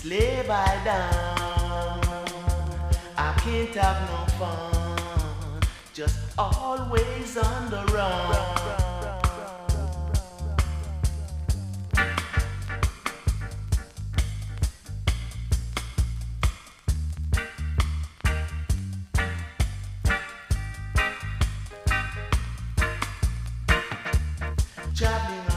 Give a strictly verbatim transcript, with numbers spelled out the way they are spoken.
slave I down. I can't have no fun, just always on the run. Traveling